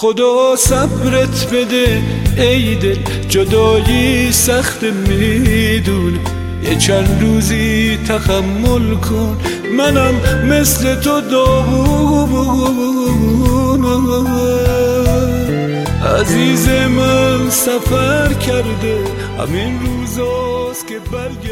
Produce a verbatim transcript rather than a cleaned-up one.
خدا صبرت بده ای دل، جدایی سخت میدونه، یه چند روزی تحمل کن، منم مثل تو داغونم. عزیز من سفر کرده، همین روزاست که برگرده.